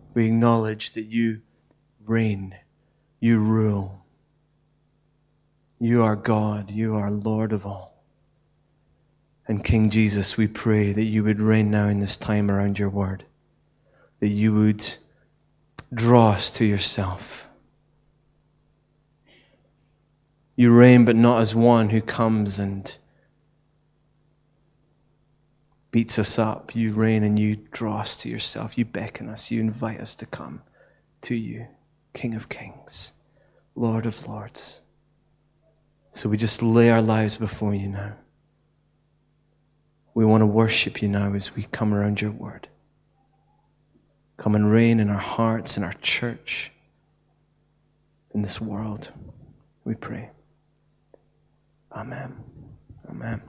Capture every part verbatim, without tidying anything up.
We acknowledge that you reign, you rule. You are God, you are Lord of all. And King Jesus, we pray that you would reign now in this time around your word, that you would draw us to yourself. You reign, but not as one who comes and beats us up. You reign and you draw us to yourself. You beckon us. You invite us to come to you, King of Kings, Lord of Lords. So we just lay our lives before you now. We want to worship you now as we come around your word. Come and reign in our hearts, in our church, in this world. We pray. Amen. Amen.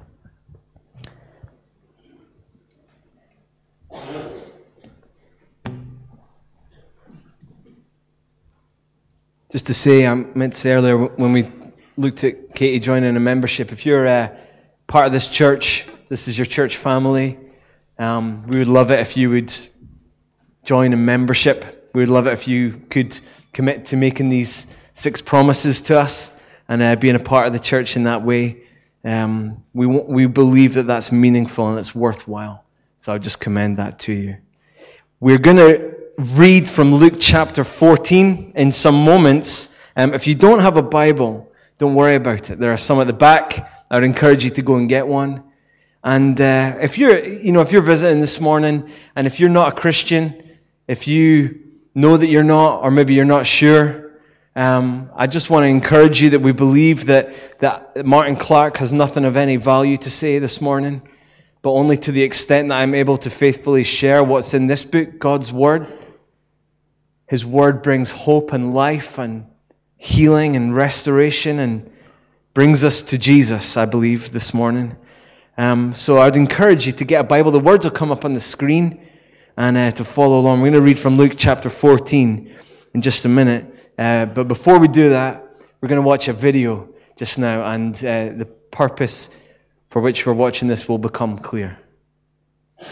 Just to say, I meant to say earlier when we looked at Katie joining a membership, if you're uh, part of this church, this is your church family, um, we would love it if you would join a membership. We would love it if you could commit to making these six promises to us and uh, being a part of the church in that way. Um, we we believe that that's meaningful and it's worthwhile. So I'll just commend that to you. We're going to read from Luke chapter fourteen in some moments. Um, if you don't have a Bible, don't worry about it. There are some at the back. I would encourage you to go and get one. And uh, if you're, you know, if you're visiting this morning, and if you're not a Christian, if you know that you're not, or maybe you're not sure, um, I just want to encourage you that we believe that that Martin Clark has nothing of any value to say this morning, but only to the extent that I'm able to faithfully share what's in this book, God's Word. His Word brings hope and life and healing and restoration and brings us to Jesus, I believe, this morning. Um, so I'd encourage you to get a Bible. The words will come up on the screen and uh, to follow along. We're going to read from Luke chapter fourteen in just a minute. Uh, but before we do that, we're going to watch a video just now, and uh, the purpose for which we're watching this will become clear. It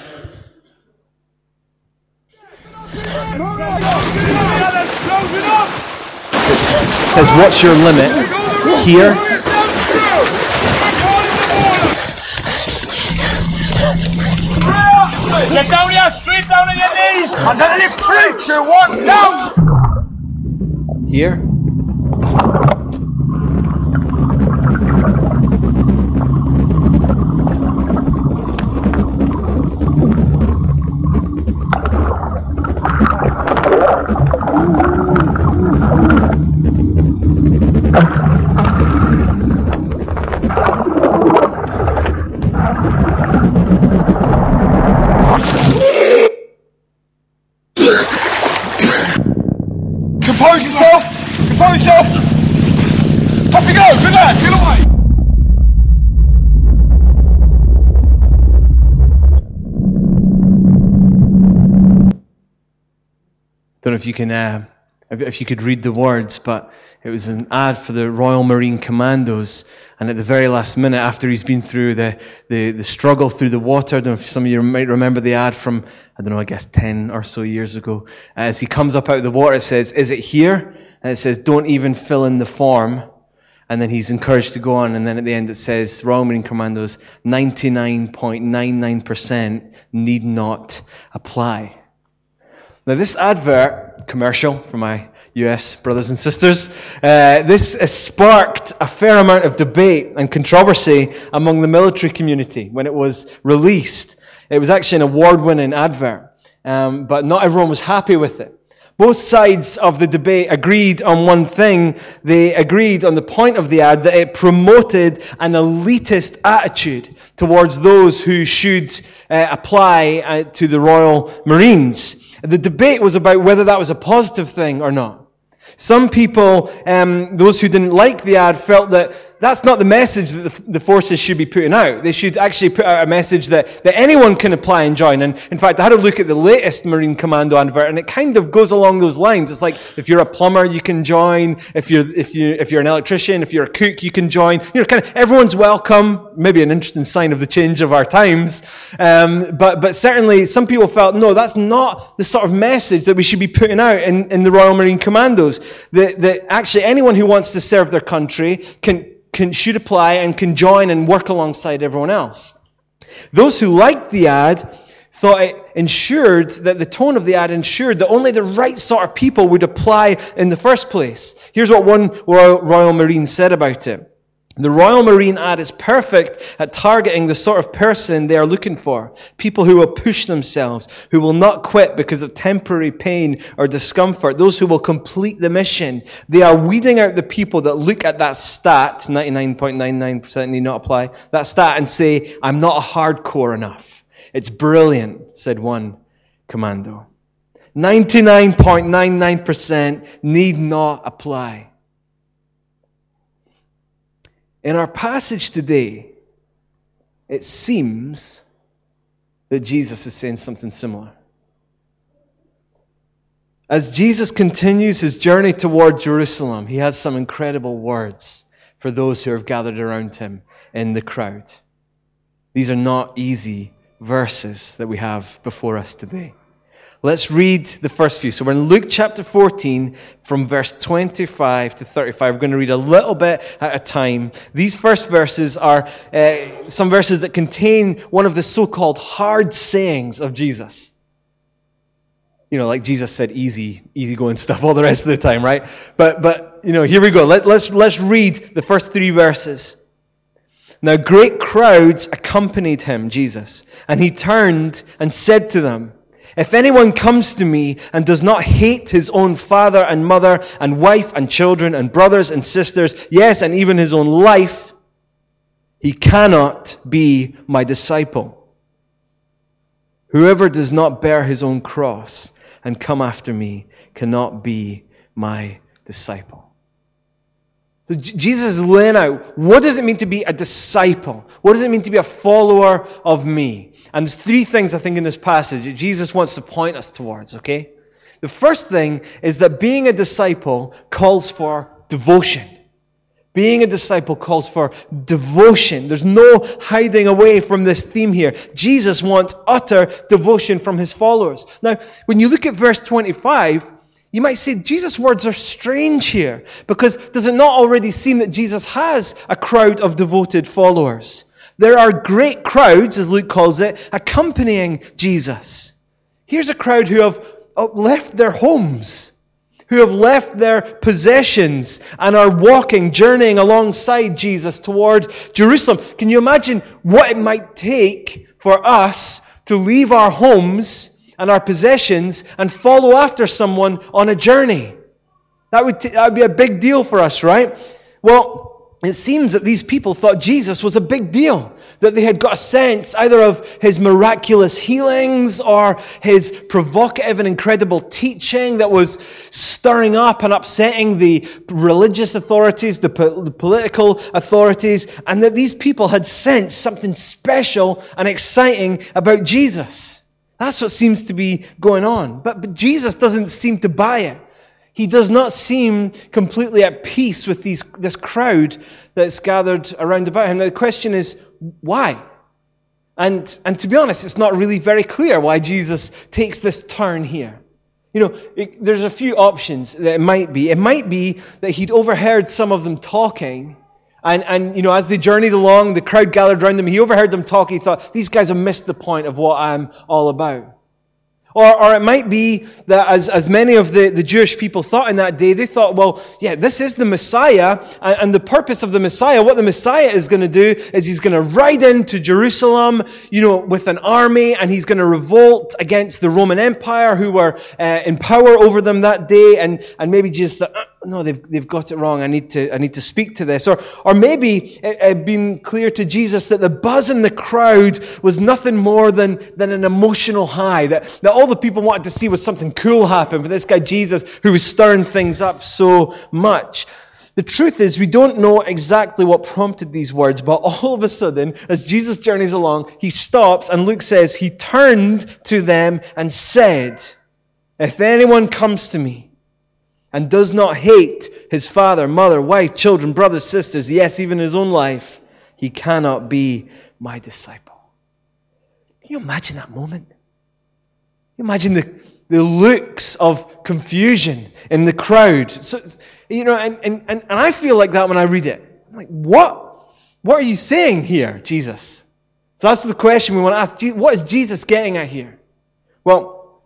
says, what's your limit? Here. Get down here, straight down on your knees. And then the preacher walks down. Here. Compose yourself! Compose yourself! Off you go! Good lad! Get away! Don't know if you can, uh, if you could read the words, but it was an ad for the Royal Marine Commandos, and at the very last minute, after he's been through the, the, the struggle through the water, I don't know if some of you might remember the ad from, I don't know, I guess ten or so years ago. As he comes up out of the water, it says, "Is it here?" And it says, "Don't even fill in the form." And then he's encouraged to go on, and then at the end it says, Royal Marine Commandos, ninety-nine point nine nine percent need not apply. Now this advert, commercial for my U S brothers and sisters, uh, this has sparked a fair amount of debate and controversy among the military community when it was released. It was actually an award-winning advert, um, but not everyone was happy with it. Both sides of the debate agreed on one thing. They agreed on the point of the ad that it promoted an elitist attitude towards those who should uh, apply uh, to the Royal Marines. The debate was about whether that was a positive thing or not. Some people, um, those who didn't like the ad, felt that that's not the message that the, the forces should be putting out. They should actually put out a message that, that anyone can apply and join. And in fact, I had a look at the latest Marine Commando advert, and it kind of goes along those lines. It's like, if you're a plumber, you can join. If you're if you if you're an electrician, if you're a cook, you can join. You know, kind of everyone's welcome. Maybe an interesting sign of the change of our times. Um, but but certainly, some people felt, no, that's not the sort of message that we should be putting out in, in the Royal Marine Commandos. That that actually anyone who wants to serve their country can. Can, should apply and can join and work alongside everyone else. Those who liked the ad thought it ensured that the tone of the ad ensured that only the right sort of people would apply in the first place. Here's what one Royal, Royal Marine said about it. The Royal Marine ad is perfect at targeting the sort of person they are looking for. People who will push themselves, who will not quit because of temporary pain or discomfort. Those who will complete the mission. They are weeding out the people that look at that stat, ninety-nine point nine nine percent need not apply, that stat and say, I'm not hardcore enough. It's brilliant, said one commando. ninety-nine point nine nine percent need not apply. In our passage today, it seems that Jesus is saying something similar. As Jesus continues his journey toward Jerusalem, he has some incredible words for those who have gathered around him in the crowd. These are not easy verses that we have before us today. Let's read the first few. So we're in Luke chapter fourteen, from verse twenty-five to thirty-five. We're going to read a little bit at a time. These first verses are uh, some verses that contain one of the so-called hard sayings of Jesus. You know, like Jesus said, easy, easy-going stuff all the rest of the time, right? But, but you know, here we go. Let, let's, let's read the first three verses. Now great crowds accompanied him, Jesus, and he turned and said to them, if anyone comes to me and does not hate his own father and mother and wife and children and brothers and sisters, yes, and even his own life, he cannot be my disciple. Whoever does not bear his own cross and come after me cannot be my disciple. So Jesus is laying out, what does it mean to be a disciple? What does it mean to be a follower of me? And there's three things, I think, in this passage that Jesus wants to point us towards, okay? The first thing is that being a disciple calls for devotion. Being a disciple calls for devotion. There's no hiding away from this theme here. Jesus wants utter devotion from his followers. Now, when you look at verse twenty-five, you might say, Jesus' words are strange here, because does it not already seem that Jesus has a crowd of devoted followers? There are great crowds, as Luke calls it, accompanying Jesus. Here's a crowd who have left their homes, who have left their possessions and are walking, journeying alongside Jesus toward Jerusalem. Can you imagine what it might take for us to leave our homes and our possessions and follow after someone on a journey? That would, t- that would be a big deal for us, right? Well, it seems that these people thought Jesus was a big deal. That they had got a sense either of his miraculous healings or his provocative and incredible teaching that was stirring up and upsetting the religious authorities, the, po- the political authorities, and that these people had sensed something special and exciting about Jesus. That's what seems to be going on. But, but Jesus doesn't seem to buy it. He does not seem completely at peace with these, this crowd that's gathered around about him. Now the question is, why? And, and to be honest, it's not really very clear why Jesus takes this turn here. You know, it, there's a few options that it might be. It might be that he'd overheard some of them talking, and, and you know, as they journeyed along, the crowd gathered around them, he overheard them talk, he thought, these guys have missed the point of what I'm all about. Or, or it might be that as, as many of the, the Jewish people thought in that day, they thought, well, yeah, this is the Messiah, and, and the purpose of the Messiah, what the Messiah is going to do is he's going to ride into Jerusalem, you know, with an army, and he's going to revolt against the Roman Empire who were uh, in power over them that day, and, and maybe Jesus thought, no, they've they've got it wrong. I need to I need to speak to this. Or or maybe it had been clear to Jesus that the buzz in the crowd was nothing more than, than an emotional high. That, that all the people wanted to see was something cool happen for this guy Jesus who was stirring things up so much. The truth is, we don't know exactly what prompted these words, but all of a sudden, as Jesus journeys along, he stops, and Luke says, he turned to them and said, "If anyone comes to me and does not hate his father, mother, wife, children, brothers, sisters, yes, even his own life, he cannot be my disciple." Can you imagine that moment? Can you imagine the, the looks of confusion in the crowd? So, you know, and, and, and I feel like that when I read it. I'm like, what? What are you saying here, Jesus? So that's the question we want to ask. What is Jesus getting at here? Well,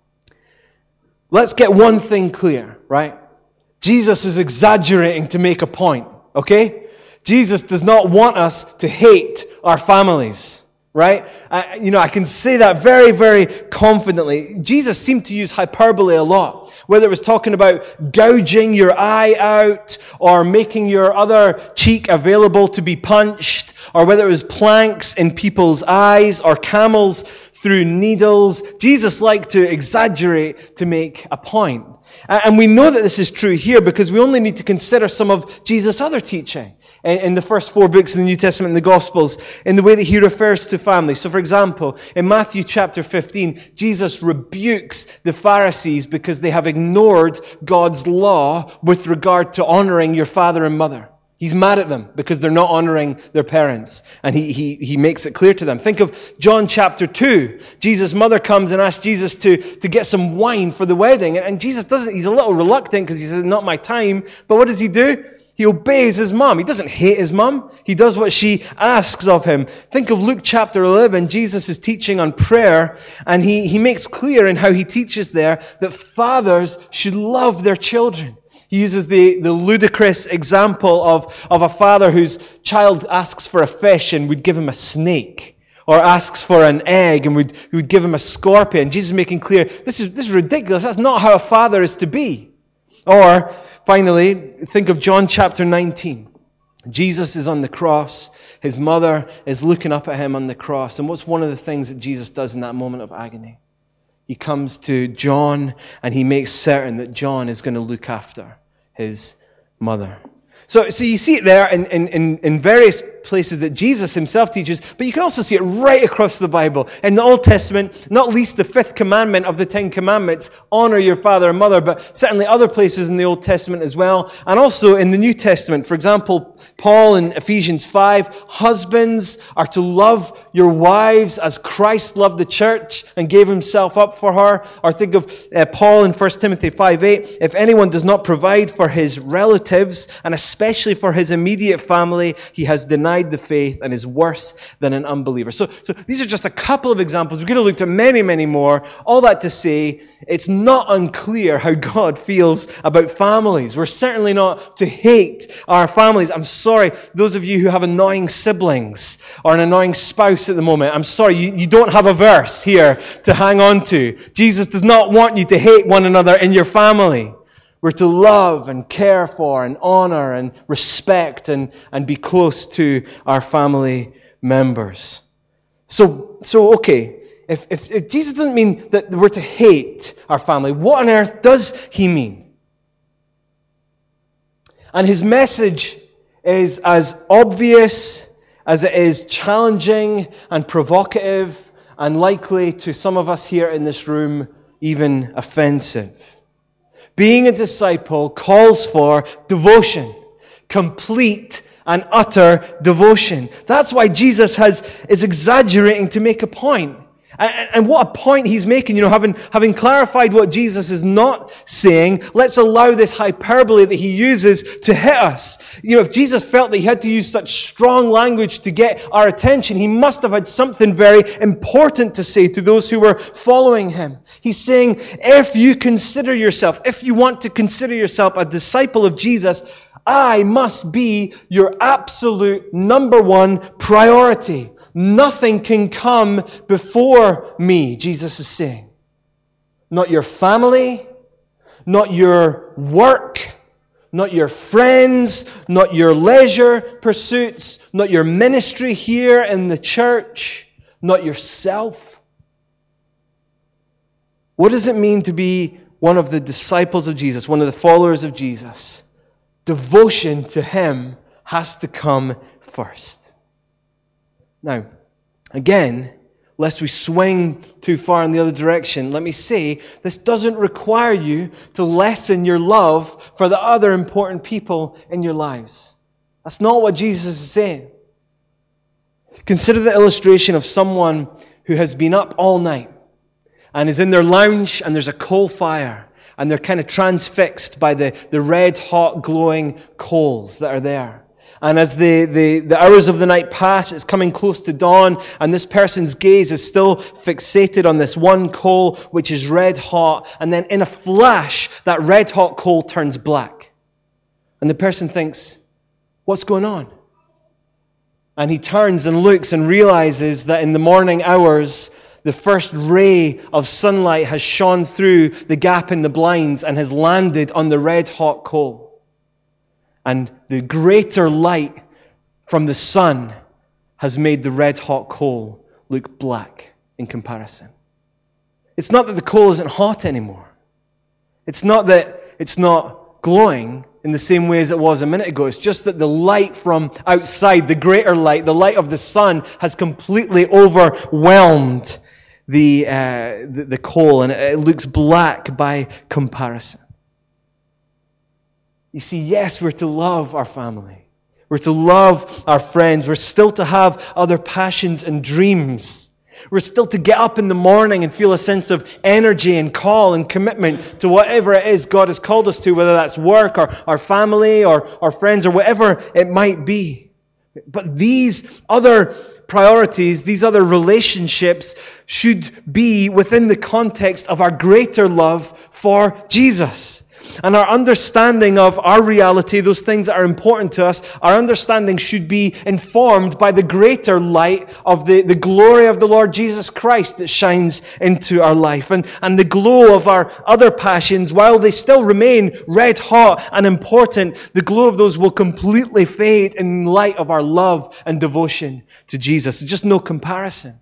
let's get one thing clear, right? Jesus is exaggerating to make a point, okay? Jesus does not want us to hate our families, right? I, you know, I can say that very, very confidently. Jesus seemed to use hyperbole a lot, whether it was talking about gouging your eye out or making your other cheek available to be punched, or whether it was planks in people's eyes or camels through needles. Jesus liked to exaggerate to make a point. And we know that this is true here because we only need to consider some of Jesus' other teaching in the first four books in the New Testament and the Gospels, in the way that he refers to family. So, for example, in Matthew chapter fifteen, Jesus rebukes the Pharisees because they have ignored God's law with regard to honoring your father and mother. He's mad at them because they're not honoring their parents. And he, he, he makes it clear to them. Think of John chapter two. Jesus' mother comes and asks Jesus to, to get some wine for the wedding. And Jesus doesn't, he's a little reluctant because he says, "Not my time." But what does he do? He obeys his mom. He doesn't hate his mom. He does what she asks of him. Think of Luke chapter eleven. Jesus is teaching on prayer, and he, he makes clear in how he teaches there that fathers should love their children. He uses the, the ludicrous example of, of a father whose child asks for a fish and would give him a snake, or asks for an egg and would, would give him a scorpion. Jesus is making clear, this is, this is ridiculous. That's not how a father is to be. Or, finally, think of John chapter nineteen. Jesus is on the cross. His mother is looking up at him on the cross. And what's one of the things that Jesus does in that moment of agony? He comes to John and he makes certain that John is going to look after his mother. So, so you see it there in, in, in various places that Jesus himself teaches, but you can also see it right across the Bible. In the Old Testament, not least the fifth commandment of the Ten Commandments, honor your father and mother, but certainly other places in the Old Testament as well. And also in the New Testament, for example, Paul in Ephesians five, husbands are to love your wives as Christ loved the church and gave himself up for her. Or think of uh, Paul in First Timothy five eight, if anyone does not provide for his relatives, and especially for his immediate family, he has denied the faith and is worse than an unbeliever. So, so these are just a couple of examples. We're going to look at many, many more. All that to say, it's not unclear how God feels about families. We're certainly not to hate our families. I'm sorry, those of you who have annoying siblings or an annoying spouse at the moment, I'm sorry, you, you don't have a verse here to hang on to. Jesus does not want you to hate one another in your family. We're to love and care for and honor and respect and, and be close to our family members. So, so okay, if, if, if Jesus doesn't mean that we're to hate our family, what on earth does he mean? And his message is as obvious as it is challenging and provocative and likely to some of us here in this room even offensive. Being a disciple calls for devotion, complete and utter devotion. That's why Jesus has is exaggerating to make a point. And, and what a point he's making, you know, having, having clarified what Jesus is not saying, let's allow this hyperbole that he uses to hit us. You know, if Jesus felt that he had to use such strong language to get our attention, he must have had something very important to say to those who were following him. He's saying, if you consider yourself, if you want to consider yourself a disciple of Jesus, I must be your absolute number one priority. Nothing can come before me, Jesus is saying. Not your family, not your work, not your friends, not your leisure pursuits, not your ministry here in the church, not yourself. What does it mean to be one of the disciples of Jesus, one of the followers of Jesus? devotion to Him has to come first. Now, again, lest we swing too far in the other direction, let me say, this doesn't require you to lessen your love for the other important people in your lives. That's not what Jesus is saying. Consider the illustration of someone who has been up all night and is in their lounge and there's a coal fire and they're kind of transfixed by the, the red hot glowing coals that are there. And as the, the, the hours of the night pass, it's coming close to dawn, and this person's gaze is still fixated on this one coal which is red hot, and then in a flash that red hot coal turns black. And the person thinks, what's going on? And he turns and looks and realizes that in the morning hours, the first ray of sunlight has shone through the gap in the blinds and has landed on the red-hot coal. And the greater light from the sun has made the red-hot coal look black in comparison. It's not that the coal isn't hot anymore. It's not that it's not glowing in the same way as it was a minute ago. It's just that the light from outside, the greater light, the light of the sun, has completely overwhelmed the, uh, the, the coal, and it, it looks black by comparison. You see, yes, we're to love our family. We're to love our friends. We're still to have other passions and dreams. We're still to get up in the morning and feel a sense of energy and call and commitment to whatever it is God has called us to, whether that's work or our family or our friends or whatever it might be. But these other priorities, these other relationships should be within the context of our greater love for Jesus. And our understanding of our reality, those things that are important to us, our understanding should be informed by the greater light of the, the glory of the Lord Jesus Christ that shines into our life. And, and the glow of our other passions, while they still remain red hot and important, the glow of those will completely fade in light of our love and devotion to Jesus. There's just no comparison.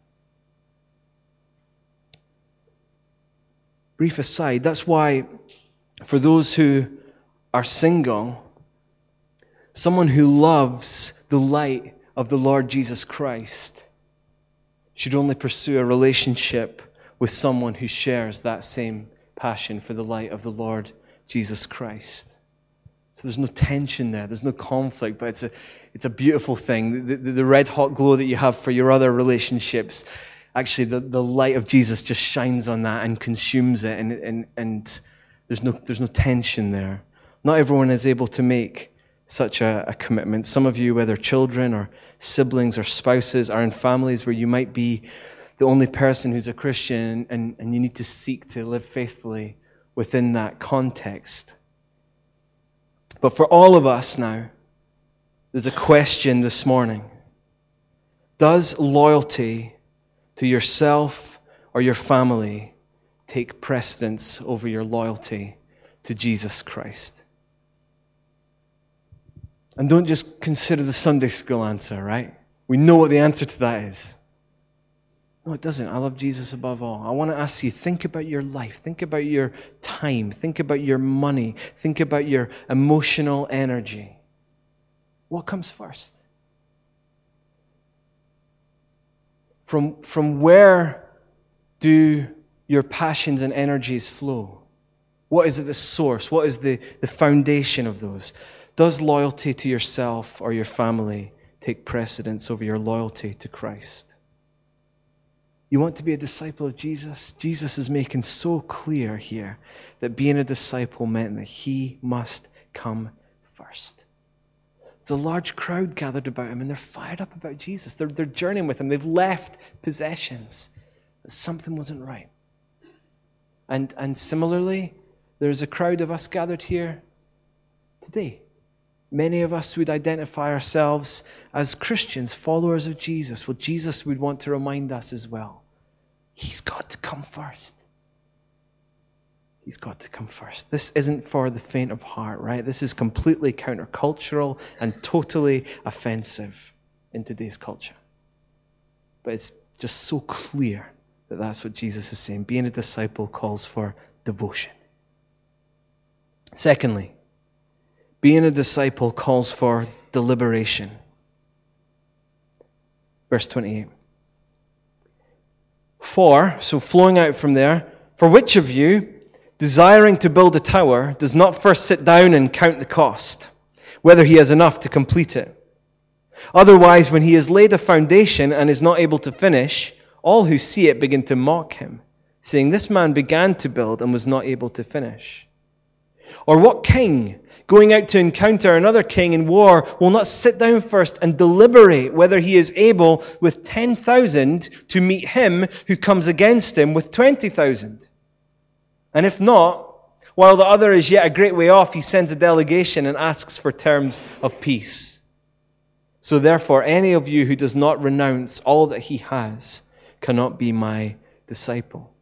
Brief aside, that's why for those who are single, someone who loves the light of the Lord Jesus Christ should only pursue a relationship with someone who shares that same passion for the light of the Lord Jesus Christ. So there's no tension there, there's no conflict, but it's a it's a beautiful thing. The, the, the red hot glow that you have for your other relationships, actually the, the light of Jesus just shines on that and consumes it, and and and There's no, there's no tension there. Not everyone is able to make such a, a commitment. Some of you, whether children or siblings or spouses, are in families where you might be the only person who's a Christian, and, and you need to seek to live faithfully within that context. But for all of us now, there's a question this morning. Does loyalty to yourself or your family take precedence over your loyalty to Jesus Christ? And don't just consider the Sunday school answer, right? We know what the answer to that is. No, it doesn't. I love Jesus above all. I want to ask you, think about your life. Think about your time. Think about your money. Think about your emotional energy. What comes first? From, from where do your passions and energies flow? What is at the source? What is the, the foundation of those? Does loyalty to yourself or your family take precedence over your loyalty to Christ? You want to be a disciple of Jesus? Jesus is making so clear here that being a disciple meant that he must come first. There's a large crowd gathered about him, and they're fired up about Jesus. They're, they're journeying with him. They've left possessions. But something wasn't right. And, and similarly, there's a crowd of us gathered here today. Many of us would identify ourselves as Christians, followers of Jesus. Well, Jesus would want to remind us as well. He's got to come first. He's got to come first. This isn't for the faint of heart, right? This is completely countercultural and totally offensive in today's culture. But it's just so clear that that's what Jesus is saying. Being a disciple calls for devotion. Secondly, Being a disciple calls for deliberation. Verse twenty-eight. For, so flowing out from there, for which of you, desiring to build a tower, does not first sit down and count the cost, whether he has enough to complete it? Otherwise, when he has laid a foundation and is not able to finish, all who see it begin to mock him, saying, this man began to build and was not able to finish. Or what king, going out to encounter another king in war, will not sit down first and deliberate whether he is able with ten thousand to meet him who comes against him with twenty thousand? And if not, while the other is yet a great way off, he sends a delegation and asks for terms of peace. So therefore, any of you who does not renounce all that he has cannot be my disciple.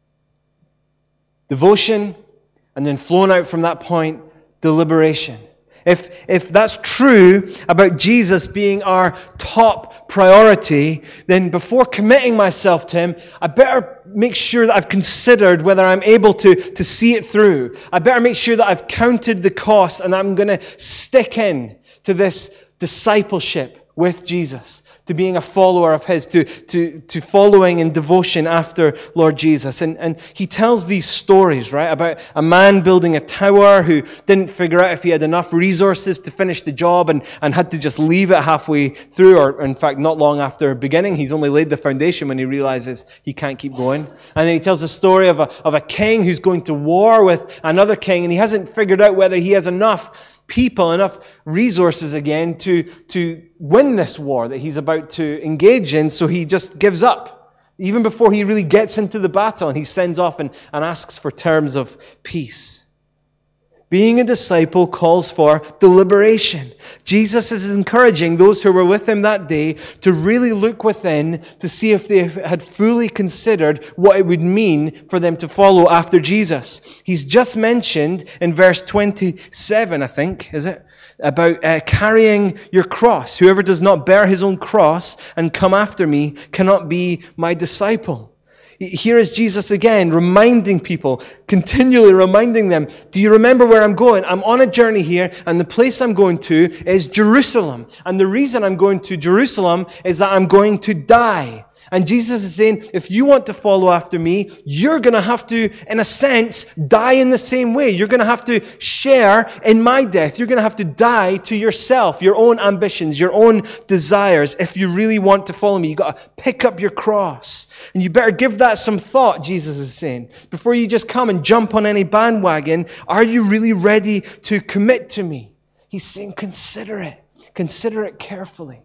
Devotion, and then flowing out from that point, deliberation. If, if that's true about Jesus being our top priority, then before committing myself to him, I better make sure that I've considered whether I'm able to, to see it through. I better make sure that I've counted the cost and I'm going to stick in to this discipleship with Jesus, to being a follower of his, to, to, to following in devotion after Lord Jesus. And, and he tells these stories, right, about a man building a tower who didn't figure out if he had enough resources to finish the job and, and had to just leave it halfway through, or in fact, not long after beginning. He's only laid the foundation when he realizes he can't keep going. And then he tells the story of a, of a king who's going to war with another king, and he hasn't figured out whether he has enough people, enough resources again to, to win this war that he's about to engage in, so he just gives up. Even before he really gets into the battle, and he sends off and, and asks for terms of peace. Being a disciple calls for deliberation. Jesus is encouraging those who were with him that day to really look within to see if they had fully considered what it would mean for them to follow after Jesus. He's just mentioned in verse twenty-seven, I think, is it? About uh, carrying your cross. Whoever does not bear his own cross and come after me cannot be my disciple. Here is Jesus again reminding people, continually reminding them, do you remember where I'm going? I'm on a journey here, and the place I'm going to is Jerusalem. And the reason I'm going to Jerusalem is that I'm going to die. And Jesus is saying, if you want to follow after me, you're going to have to, in a sense, die in the same way. You're going to have to share in my death. You're going to have to die to yourself, your own ambitions, your own desires. If you really want to follow me, you've got to pick up your cross. And you better give that some thought, Jesus is saying. Before you just come and jump on any bandwagon, are you really ready to commit to me? He's saying, consider it. Consider it carefully.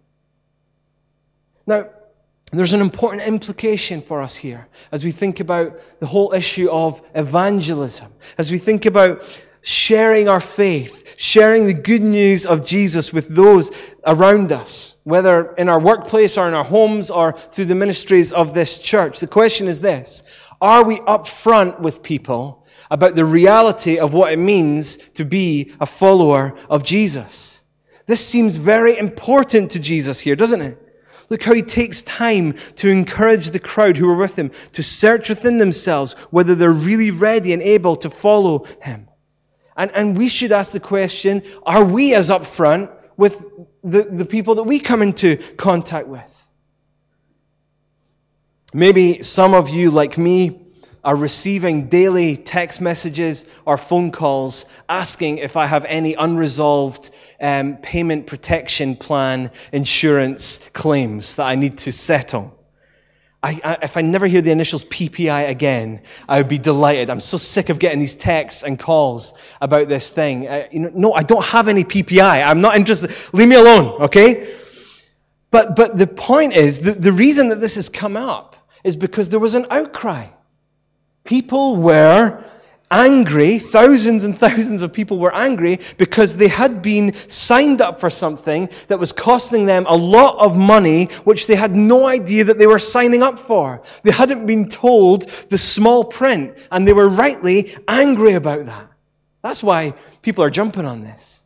Now, there's an important implication for us here as we think about the whole issue of evangelism, as we think about sharing our faith, sharing the good news of Jesus with those around us, whether in our workplace or in our homes or through the ministries of this church. The question is this: are we upfront with people about the reality of what it means to be a follower of Jesus? This seems very important to Jesus here, doesn't it? Look how he takes time to encourage the crowd who are with him to search within themselves whether they're really ready and able to follow him. And, and we should ask the question, are we as upfront with the, the people that we come into contact with? Maybe some of you, like me, are receiving daily text messages or phone calls asking if I have any unresolved um, payment protection plan insurance claims that I need to settle. I, I, if I never hear the initials P P I again, I would be delighted. I'm so sick of getting these texts and calls about this thing. Uh, you know, no, I don't have any P P I. I'm not interested. Leave me alone, okay? But but the point is, the, the reason that this has come up is because there was an outcry. People were angry, thousands and thousands of people were angry because they had been signed up for something that was costing them a lot of money, which they had no idea that they were signing up for. They hadn't been told the small print, and they were rightly angry about that. That's why people are jumping on this.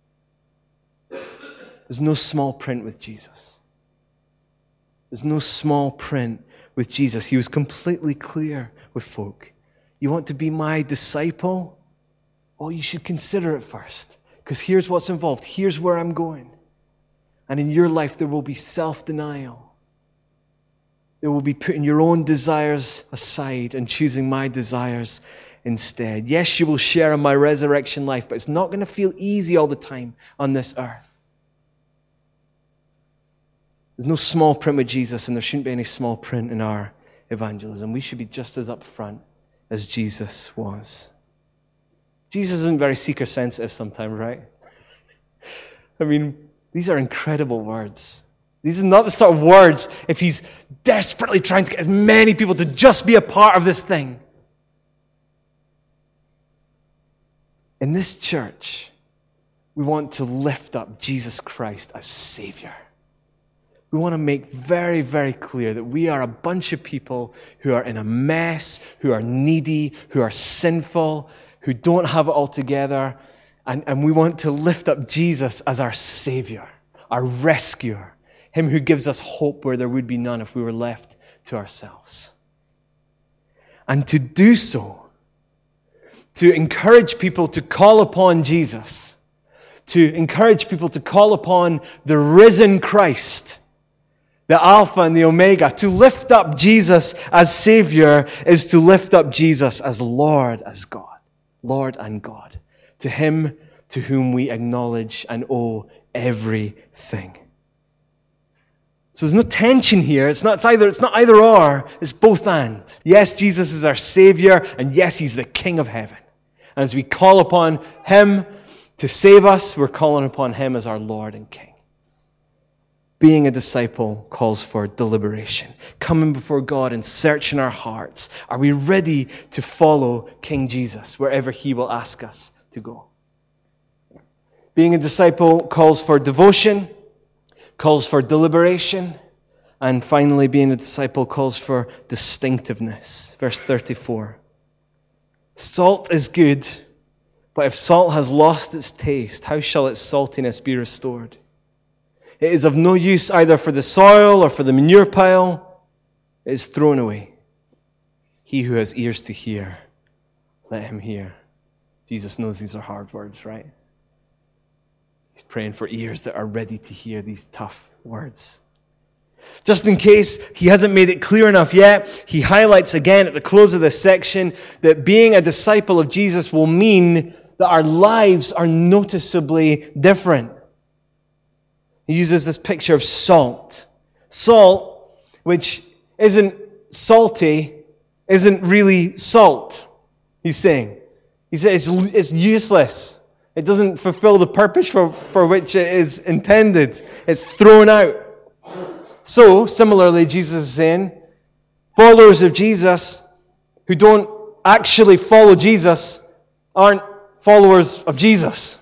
There's no small print with Jesus. There's no small print with Jesus. He was completely clear with folk. You want to be my disciple? Oh, you should consider it first. Because here's what's involved. Here's where I'm going. And in your life, there will be self-denial. There will be putting your own desires aside and choosing my desires instead. Yes, you will share in my resurrection life, but it's not going to feel easy all the time on this earth. There's no small print with Jesus, and there shouldn't be any small print in our evangelism. We should be just as upfront as Jesus was. Jesus isn't very seeker-sensitive sometimes, right? I mean, these are incredible words. These are not the sort of words if he's desperately trying to get as many people to just be a part of this thing. In this church, we want to lift up Jesus Christ as Savior. We want to make very, very clear that we are a bunch of people who are in a mess, who are needy, who are sinful, who don't have it all together. And, and we want to lift up Jesus as our Savior, our rescuer, Him who gives us hope where there would be none if we were left to ourselves. And to do so, to encourage people to call upon Jesus, to encourage people to call upon the risen Christ, the Alpha and the Omega, to lift up Jesus as Savior is to lift up Jesus as Lord, as God. Lord and God, to Him to whom we acknowledge and owe everything. So there's no tension here. It's not it's either it's not either or, it's both and. Yes, Jesus is our Savior, and yes, He's the King of heaven. And as we call upon Him to save us, we're calling upon Him as our Lord and King. Being a disciple calls for deliberation. Coming before God and searching our hearts. Are we ready to follow King Jesus wherever He will ask us to go? Being a disciple calls for devotion, calls for deliberation, and finally, being a disciple calls for distinctiveness. Verse thirty-four. Salt is good, but if salt has lost its taste, how shall its saltiness be restored? It is of no use either for the soil or for the manure pile. It is thrown away. He who has ears to hear, let him hear. Jesus knows these are hard words, right? He's praying for ears that are ready to hear these tough words. Just in case he hasn't made it clear enough yet, he highlights again at the close of this section that being a disciple of Jesus will mean that our lives are noticeably different. He uses this picture of salt. Salt, which isn't salty, isn't really salt, he's saying. He says it's, it's useless. It doesn't fulfill the purpose for, for which it is intended. It's thrown out. So, similarly, Jesus is saying, followers of Jesus who don't actually follow Jesus aren't followers of Jesus.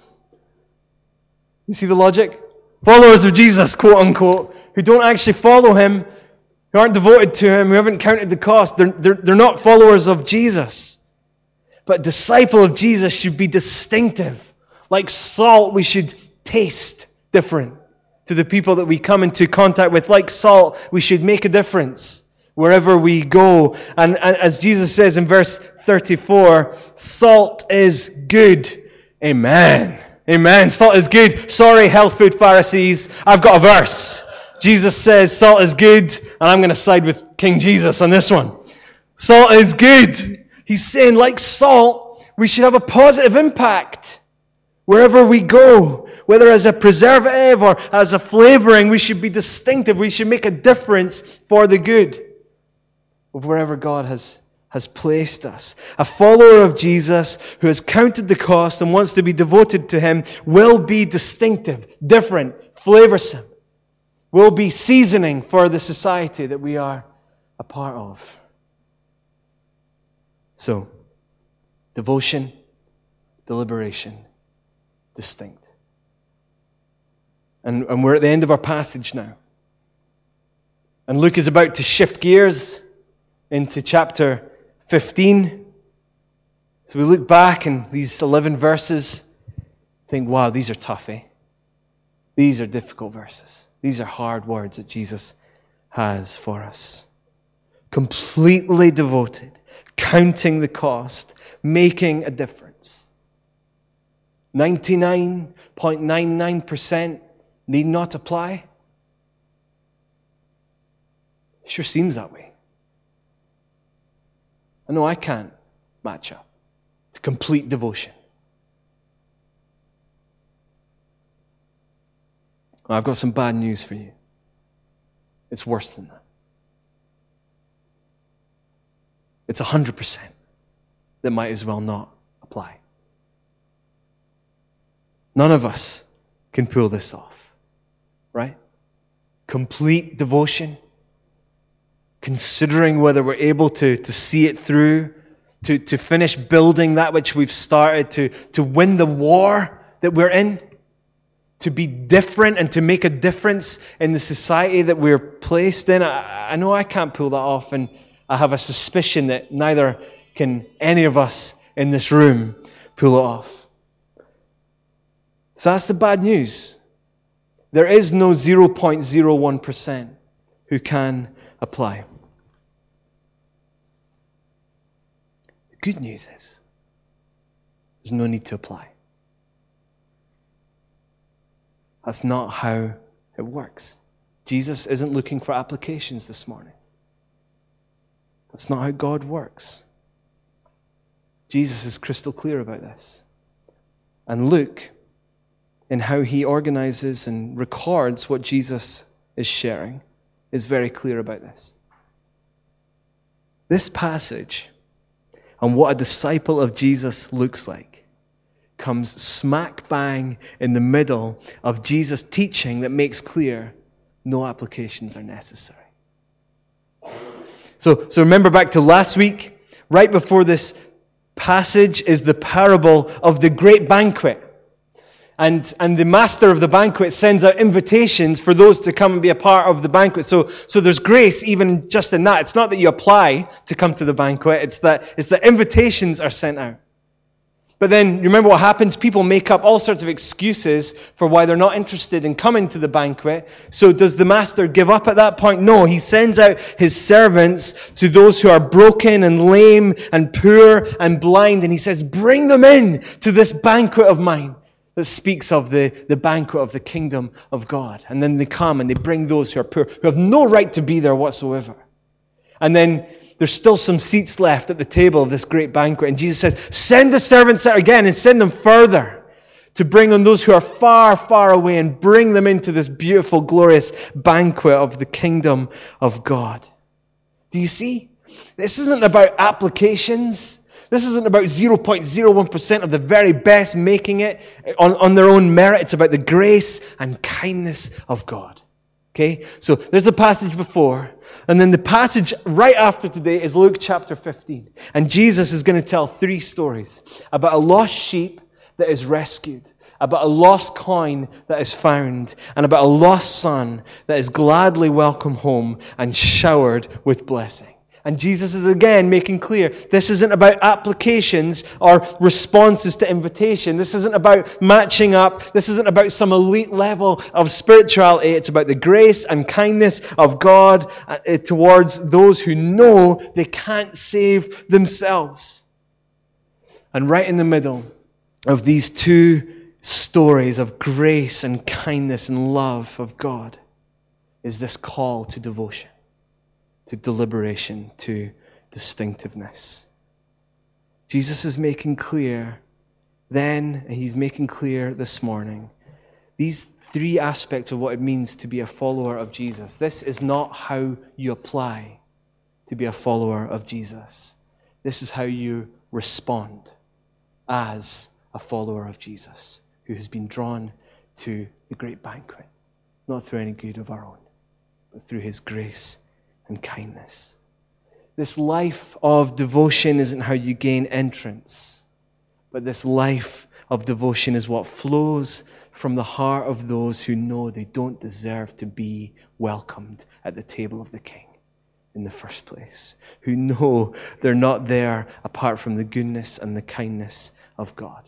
You see the logic? Followers of Jesus, quote unquote, who don't actually follow Him, who aren't devoted to Him, who haven't counted the cost, they're, they're, they're not followers of Jesus. But a disciple of Jesus should be distinctive. Like salt, we should taste different to the people that we come into contact with. Like salt, we should make a difference wherever we go. And, and as Jesus says in verse thirty-four, salt is good. Amen. Amen. Salt is good. Sorry, health food Pharisees. I've got a verse. Jesus says salt is good, and I'm going to side with King Jesus on this one. Salt is good. He's saying, like salt, we should have a positive impact wherever we go. Whether as a preservative or as a flavoring, we should be distinctive. We should make a difference for the good of wherever God has has placed us. A follower of Jesus who has counted the cost and wants to be devoted to Him will be distinctive, different, flavorsome, will be seasoning for the society that we are a part of. So, devotion, deliberation, distinct. And, and we're at the end of our passage now. And Luke is about to shift gears into chapter fifteen. So we look back in these eleven verses, think, wow, these are tough, eh? These are difficult verses. These are hard words that Jesus has for us. Completely devoted, counting the cost, making a difference. ninety-nine point nine nine percent need not apply? It sure seems that way. I know I can't match up to complete devotion. Well, I've got some bad news for you. It's worse than that. It's one hundred percent that might as well not apply. None of us can pull this off, right? Complete devotion, considering whether we're able to, to see it through, to, to finish building that which we've started, to, to win the war that we're in, to be different and to make a difference in the society that we're placed in. I, I know I can't pull that off, and I have a suspicion that neither can any of us in this room pull it off. So that's the bad news. There is no zero point zero one percent who can apply. The good news is there's no need to apply. That's not how it works. Jesus isn't looking for applications this morning. That's not how God works. Jesus is crystal clear about this. And Luke, in how he organizes and records what Jesus is sharing, is very clear about this. This passage and what a disciple of Jesus looks like comes smack bang in the middle of Jesus' teaching that makes clear no applications are necessary. So, so remember back to last week, right before this passage is the parable of the great banquet. And, and the master of the banquet sends out invitations for those to come and be a part of the banquet. So, so there's grace even just in that. It's not that you apply to come to the banquet. It's that, it's that invitations are sent out. But then, you remember what happens? People make up all sorts of excuses for why they're not interested in coming to the banquet. So does the master give up at that point? No, he sends out his servants to those who are broken and lame and poor and blind. And he says, bring them in to this banquet of mine that speaks of the, the banquet of the kingdom of God. And then they come and they bring those who are poor, who have no right to be there whatsoever. And then there's still some seats left at the table of this great banquet. And Jesus says, send the servants out again and send them further to bring on those who are far, far away and bring them into this beautiful, glorious banquet of the kingdom of God. Do you see? This isn't about applications. This isn't about zero point zero one percent of the very best making it on, on their own merit. It's about the grace and kindness of God. Okay? So there's the passage before. And then the passage right after today is Luke chapter fifteen. And Jesus is going to tell three stories about a lost sheep that is rescued, about a lost coin that is found, and about a lost son that is gladly welcomed home and showered with blessing. And Jesus is again making clear, this isn't about applications or responses to invitation. This isn't about matching up. This isn't about some elite level of spirituality. It's about the grace and kindness of God towards those who know they can't save themselves. And right in the middle of these two stories of grace and kindness and love of God is this call to devotion, to deliberation, to distinctiveness. Jesus is making clear then, and he's making clear this morning, these three aspects of what it means to be a follower of Jesus. This is not how you apply to be a follower of Jesus. This is how you respond as a follower of Jesus who has been drawn to the great banquet, not through any good of our own, but through his grace and kindness. This life of devotion isn't how you gain entrance, but this life of devotion is what flows from the heart of those who know they don't deserve to be welcomed at the table of the King in the first place, who know they're not there apart from the goodness and the kindness of God.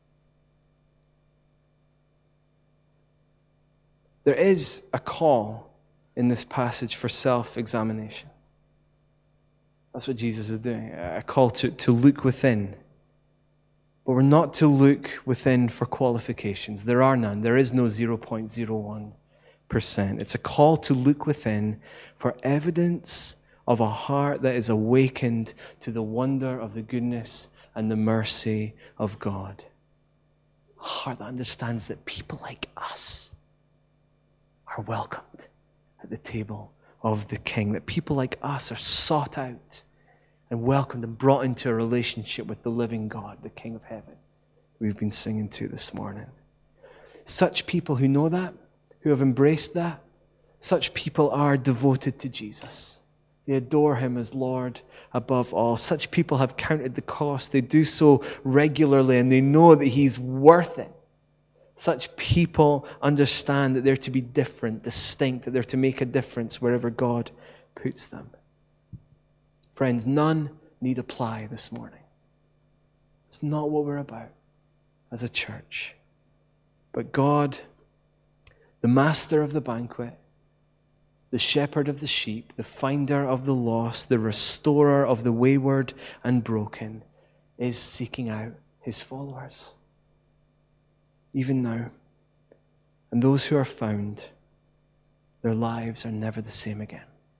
There is a call in this passage for self-examination. That's what Jesus is doing. A call to, to look within. But we're not to look within for qualifications. There are none. There is no zero point zero one percent. It's a call to look within for evidence of a heart that is awakened to the wonder of the goodness and the mercy of God. A heart that understands that people like us are welcomed at the table of the King. That people like us are sought out and welcomed and brought into a relationship with the living God, the King of Heaven, we've been singing to this morning. Such people who know that, who have embraced that, such people are devoted to Jesus. They adore him as Lord above all. Such people have counted the cost. They do so regularly and they know that he's worth it. Such people understand that they're to be different, distinct, that they're to make a difference wherever God puts them. Friends, none need apply this morning. It's not what we're about as a church. But God, the master of the banquet, the shepherd of the sheep, the finder of the lost, the restorer of the wayward and broken, is seeking out his followers. Even now. And those who are found, their lives are never the same again.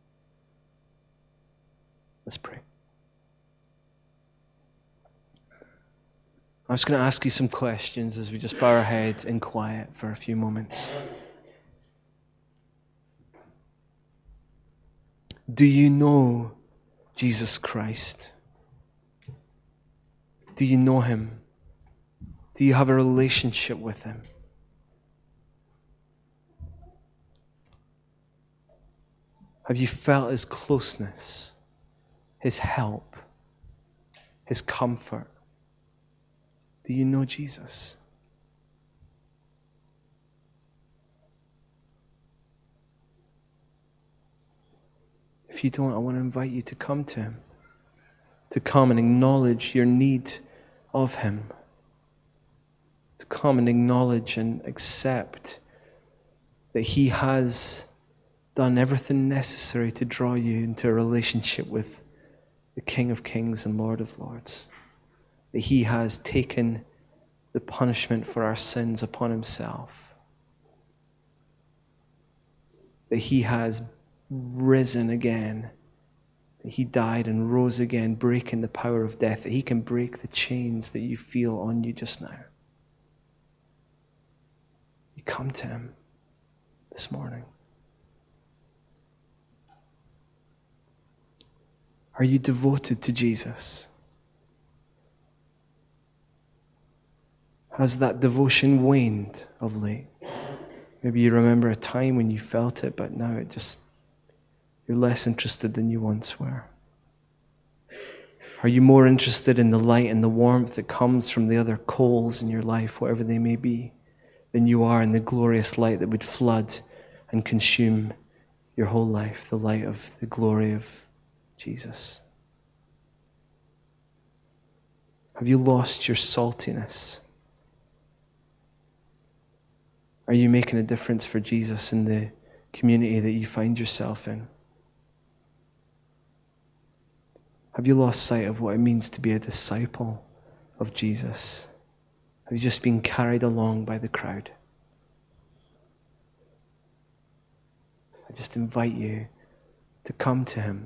Let's pray. I'm just going to ask you some questions as we just bow our heads in quiet for a few moments. Do you know Jesus Christ? Do you know him? Do you have a relationship with him? Have you felt his closeness, his help, his comfort? Do you know Jesus? If you don't, I want to invite you to come to him, to come and acknowledge your need of him, to come and acknowledge and accept that he has done everything necessary to draw you into a relationship with the King of Kings and Lord of Lords. That he has taken the punishment for our sins upon himself. That he has risen again. That he died and rose again, breaking the power of death. That he can break the chains that you feel on you just now. You come to him this morning. Are you devoted to Jesus? Has that devotion waned of late? Maybe you remember a time when you felt it, but now it just, you're less interested than you once were. Are you more interested in the light and the warmth that comes from the other coals in your life, whatever they may be, than you are in the glorious light that would flood and consume your whole life, the light of the glory of Jesus? Have you lost your saltiness? Are you making a difference for Jesus in the community that you find yourself in? Have you lost sight of what it means to be a disciple of Jesus? Have you just been carried along by the crowd? I just invite you to come to him.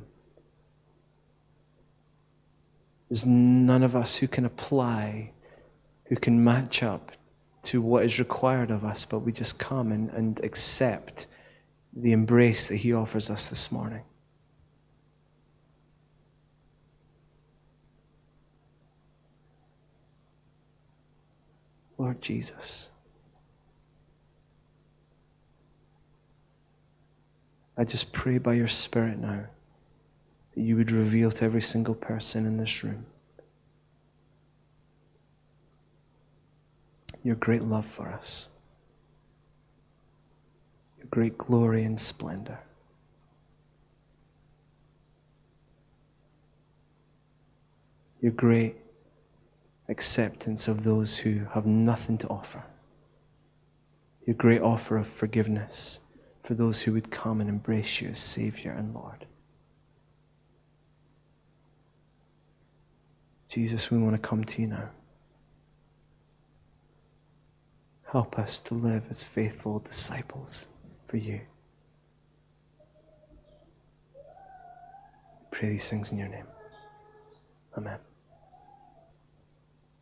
There's none of us who can apply, who can match up to what is required of us, but we just come and, and accept the embrace that he offers us this morning. Lord Jesus, I just pray by your Spirit now that you would reveal to every single person in this room your great love for us, your great glory and splendor. Your great acceptance of those who have nothing to offer. Your great offer of forgiveness for those who would come and embrace you as Savior and Lord. Jesus, we want to come to you now. Help us to live as faithful disciples for you. Pray these things in your name. Amen.